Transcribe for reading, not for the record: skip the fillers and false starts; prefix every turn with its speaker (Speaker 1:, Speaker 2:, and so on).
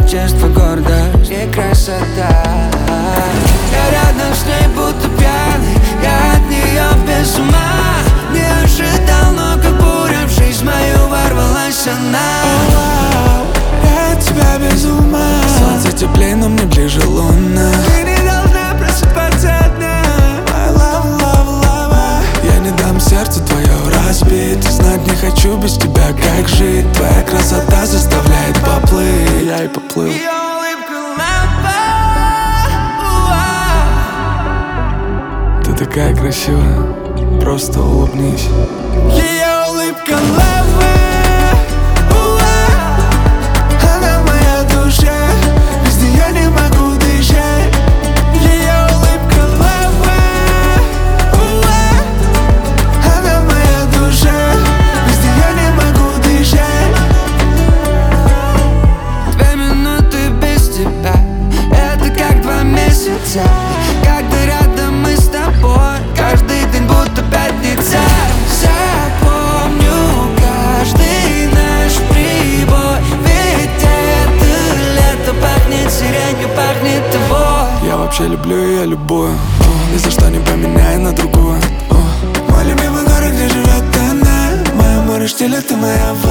Speaker 1: чувство, гордость и красота. Я рядом с ней будто пьяный, я от нее без ума. Не ожидал, но как буря в жизнь мою ворвалась она.
Speaker 2: Я от тебя без ума. Солнце теплее, но мне ближе луна.
Speaker 1: Ты не должна просыпаться одна.
Speaker 2: My love, love, love. Я не дам сердцу твое разбить. Знать не хочу без тебя, как жить. Твоя красота заставляет поплыть. Я и поплыл.
Speaker 1: Ее улыбка лампа.
Speaker 2: Ты такая красивая, просто улыбнись.
Speaker 1: Ее улыбка лава.
Speaker 2: Она моя душа, без нее не могу дышать.
Speaker 1: Ее улыбка лава.
Speaker 2: Она моя душа, без нее не могу дышать.
Speaker 1: 2 минуты без тебя, это как 2 месяца. Когда рядом мы с тобой, каждый день будто пятница. Запомню каждый наш прибой, ведь это лето пахнет сиренью, пахнет тобой.
Speaker 2: Я вообще люблю ее любую, ни за что не поменяю на другую. Мой любимый город, где живет она. Мое море штиля, ты моя